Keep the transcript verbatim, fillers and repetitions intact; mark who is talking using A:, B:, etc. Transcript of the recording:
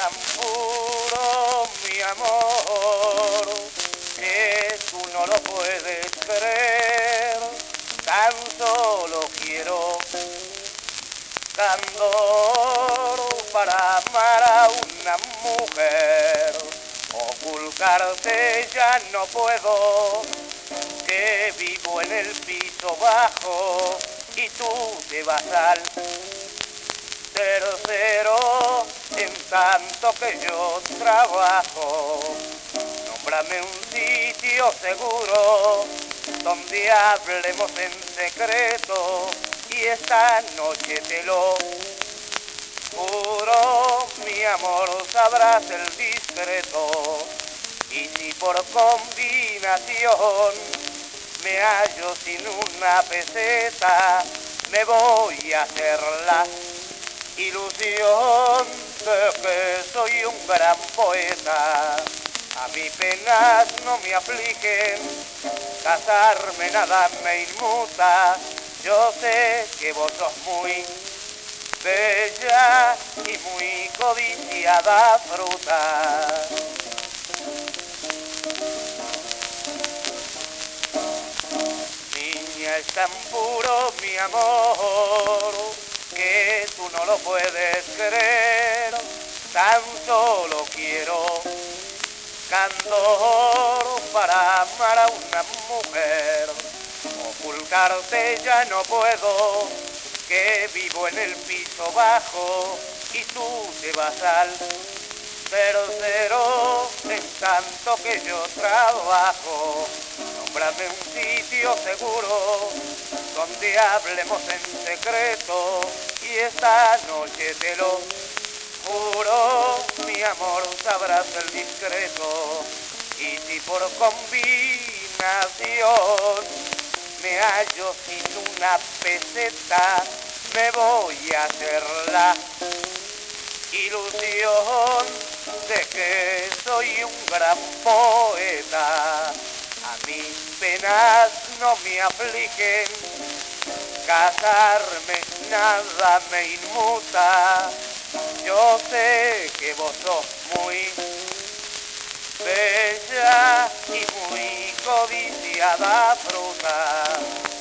A: tan puro, mi amor, que tú no lo puedes creer. Tan solo quiero candor para amar a una mujer. Ocultarte ya no puedo, que vivo en el piso bajo y tú te vas al tercero en tanto que yo trabajo. Nómbrame un sitio seguro donde hablemos en secreto y esta noche te lo juro, mi amor, sabrás el discreto. Y si por combinación me hallo sin una peseta, me voy a hacer la ilusión de que soy un gran poeta. A mí penas no me afligen, casarme nada me inmuta. Yo sé que vos sos muy bella y muy codiciada fruta. Niña, es tan puro mi amor que tú no lo puedes creer. Tan solo quiero candor para amar a una mujer. Ocultarte ya no puedo, que vivo en el piso bajo y tú te vas al tercero en tanto que yo trabajo. Nómbrame un sitio seguro donde hablemos en secreto y esta noche te lo juro, mi amor, sabrás el discreto. Y si por combinación me hallo sin una peseta, me voy a hacer la ilusión de que soy un gran poeta. A mis penas no me afligen, casarme nada me inmuta. Yo sé que vos sos muy bella y muy codiciada fruta.